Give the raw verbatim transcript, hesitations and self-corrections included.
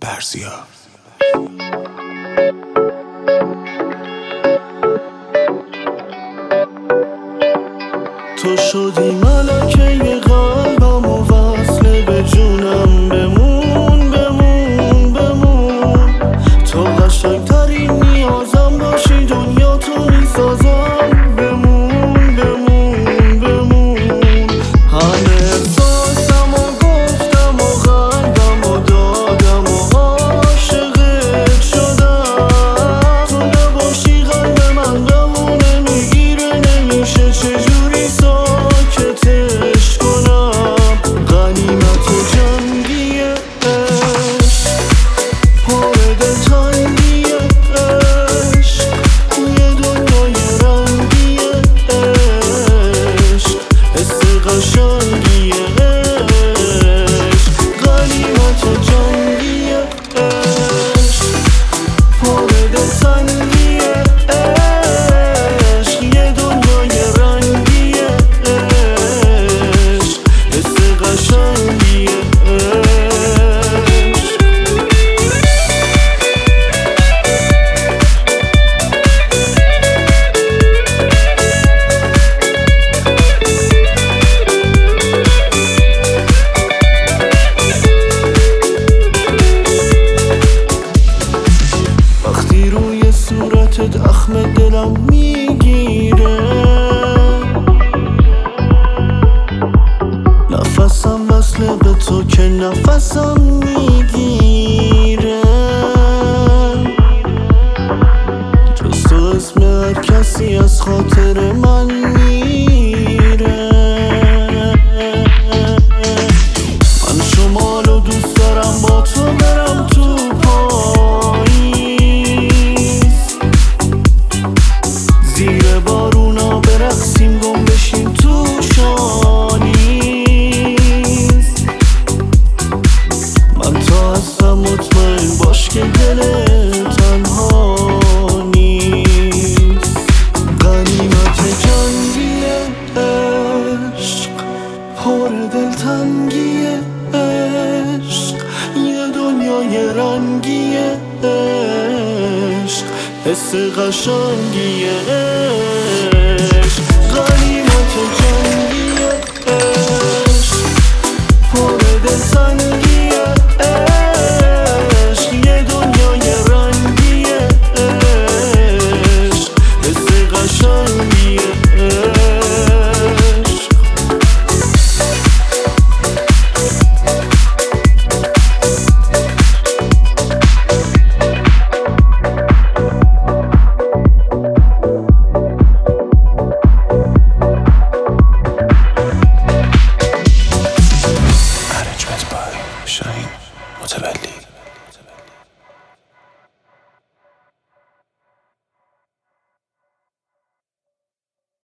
فرزیا. تو شدی ملکه قلبم و وصل به جونم، بمون بمون بمون. تو قشنگترین نیازم باشی، دنیا تو میسازم، بمون بمون بمون. همه احساسم و گفتم و قلبم و دادم و عاشقت شدم. تو نباشی قلب من غمو نمیگیره، نمیشه چجوری ساکتش کنم. غنیمت جنگی عشق، پر دلتنگی عشق، یه دنیای رنگی عشق، حس قشنگی عشق. غنیمت جنگی عشق، پر دلتنگی عشق، یه دنیای رنگی عشق، حس قشنگی عشق. وقتی روی صورتت اخم دلم میگیره، نفسم وصله به تو که نفسم میگیره. جز تو اسم هر کسی از خاطر من میره. من شمالو دوست دارم با تو برم تو پاییز، زیر بارونا برقصیم گم بشیم تو شانیز. من تا هستم مطمئن باش که دل تنها نیست. غنیمت جنگی عشق، پر دلتنگی عشق، یه دنیای رنگی عشق، حس قشنگی عشق. غنیمت جنگی عشق، پر دلتنگی